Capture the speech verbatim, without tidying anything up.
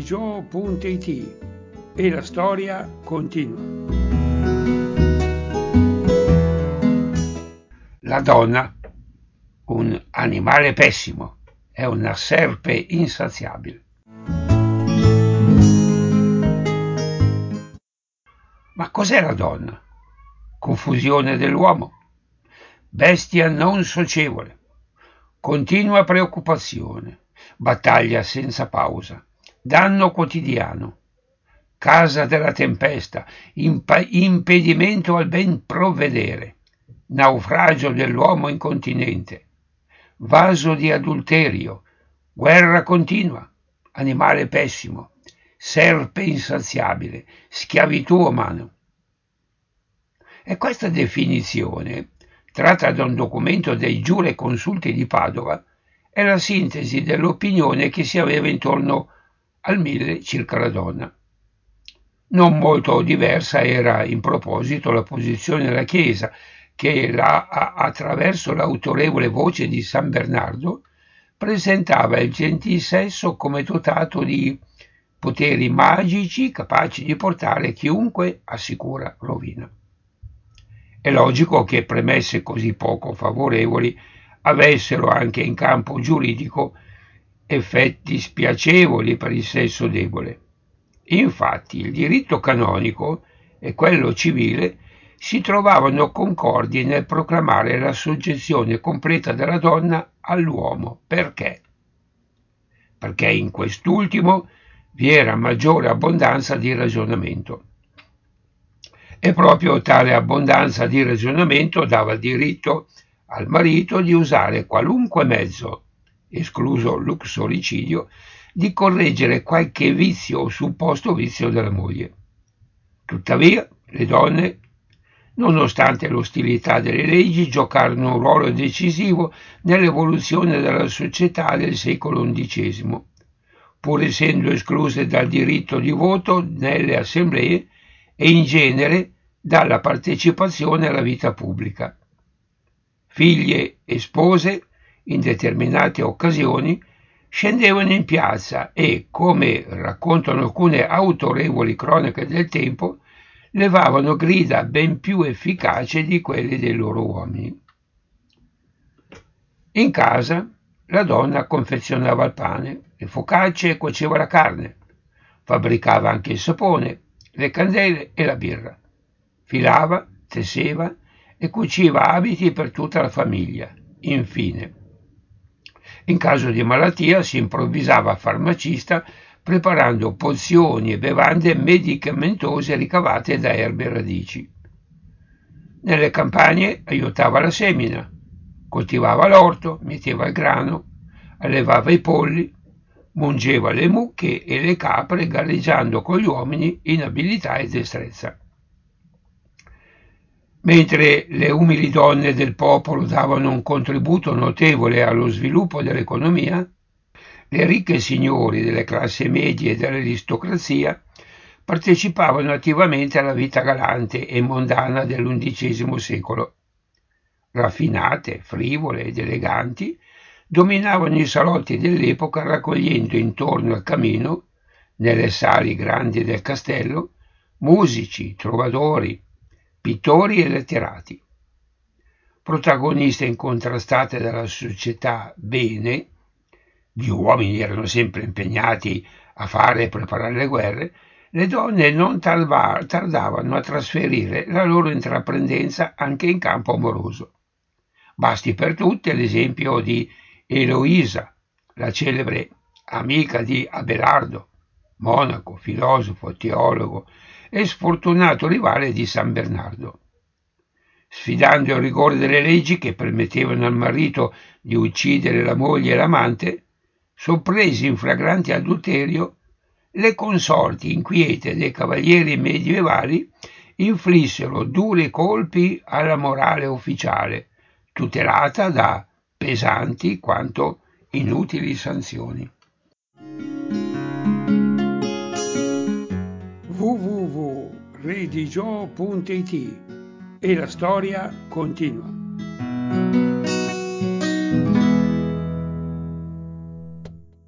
redigio punto it e la storia continua. La donna, un animale pessimo, è una serpe insaziabile. Ma cos'è la donna? Confusione dell'uomo, bestia non socievole, continua preoccupazione, battaglia senza pausa, danno quotidiano, casa della tempesta, imp- impedimento al ben provvedere, naufragio dell'uomo incontinente, vaso di adulterio, guerra continua, animale pessimo, serpe insaziabile, schiavitù umana. E questa definizione, tratta da un documento dei giureconsulti di Padova, è la sintesi dell'opinione che si aveva intorno al mille circa la donna. Non molto diversa era in proposito la posizione della Chiesa, che la, attraverso l'autorevole voce di San Bernardo presentava il gentil sesso come dotato di poteri magici capaci di portare chiunque a sicura rovina. È logico che premesse così poco favorevoli avessero anche in campo giuridico effetti spiacevoli per il sesso debole. Infatti il diritto canonico e quello civile si trovavano concordi nel proclamare la soggezione completa della donna all'uomo. Perché? Perché in quest'ultimo vi era maggiore abbondanza di ragionamento. E proprio tale abbondanza di ragionamento dava diritto al marito di usare qualunque mezzo, escluso l'uxoricidio, di correggere qualche vizio o supposto vizio della moglie. Tuttavia, le donne, nonostante l'ostilità delle leggi, giocarono un ruolo decisivo nell'evoluzione della società del secolo undicesimo, pur essendo escluse dal diritto di voto nelle assemblee e in genere dalla partecipazione alla vita pubblica. Figlie e spose, in determinate occasioni, scendevano in piazza e, come raccontano alcune autorevoli cronache del tempo, levavano grida ben più efficaci di quelle dei loro uomini. In casa la donna confezionava il pane, le focacce e cuoceva la carne, fabbricava anche il sapone, le candele e la birra, filava, tesseva e cuciva abiti per tutta la famiglia. Infine, in caso di malattia si improvvisava farmacista preparando pozioni e bevande medicamentose ricavate da erbe e radici. Nelle campagne aiutava la semina, coltivava l'orto, metteva il grano, allevava i polli, mungeva le mucche e le capre galleggiando con gli uomini in abilità e destrezza. Mentre le umili donne del popolo davano un contributo notevole allo sviluppo dell'economia, le ricche signori delle classi medie e dell'aristocrazia partecipavano attivamente alla vita galante e mondana dell'undicesimo secolo. Raffinate, frivole ed eleganti, dominavano i salotti dell'epoca raccogliendo intorno al camino, nelle sali grandi del castello, musici, trovadori, pittori e letterati. Protagoniste incontrastate dalla società bene, gli uomini erano sempre impegnati a fare e preparare le guerre, le donne non tarva, tardavano a trasferire la loro intraprendenza anche in campo amoroso. Basti per tutte l'esempio di Eloisa, la celebre amica di Abelardo, monaco, filosofo, teologo e sfortunato rivale di San Bernardo. Sfidando il rigore delle leggi che permettevano al marito di uccidere la moglie e l'amante, sorpresi in flagrante adulterio, le consorti inquiete dei cavalieri medievali inflissero duri colpi alla morale ufficiale, tutelata da pesanti quanto inutili sanzioni. w w w punto redigio punto it e la storia continua.